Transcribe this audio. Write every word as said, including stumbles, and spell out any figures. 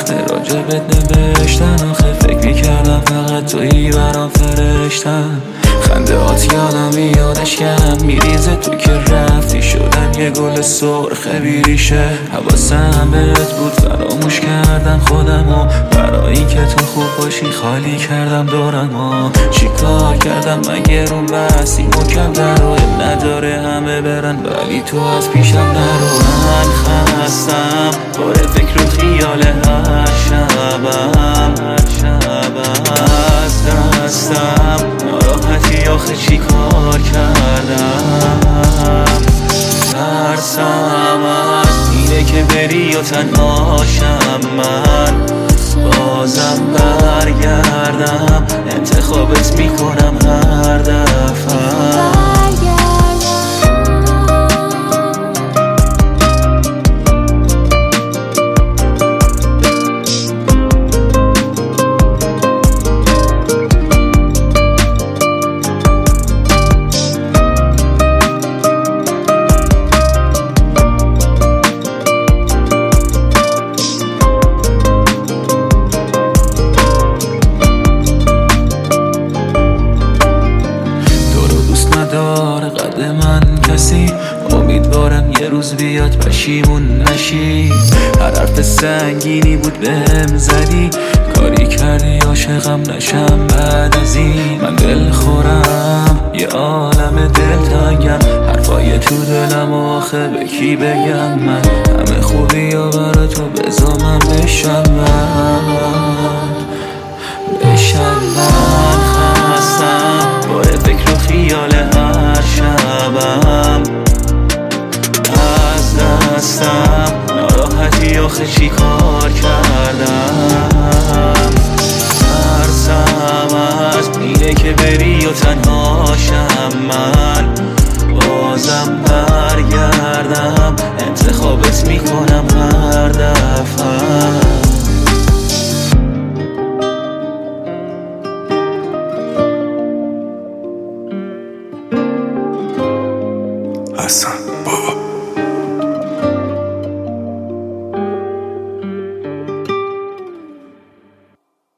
وقت راجبت نوشتن آخه فکر میکردم فقط تویی برام فرشتن. خنده هات یادم یادش کم میریزه تو که رفتی شدم یه گل سرخ بیریشه. حواسم بهت بود فراموش کردم خودمو برای این که تو خوب باشی خالی کردم دورمو. چی کار کردم مگه رو بسی مکم درای نداره همه برن ولی تو از پیشم نرو. من خستم بار فکر و خیال هر شبم از دستم ناراحتی آخه چی کار کردم. ترسم از اینه که بری و تنهاشم من بازم برگردم انتخابت میکنم هر دفعه. قد من کسی امیدوارم یه روز بیاد پشیمون نشی. هر حرف سنگینی بود بهم زدی کاری کردی عاشقم نشم بعد از این. من دل خورم یه عالم دلتنگم حرفای تو دلم آخه به کی بگم. من همه خوبی ها برا تو بزامم بشم من بشم من خستم بار فکر و خیال هر شبم از دستم ناراحتی آخه چی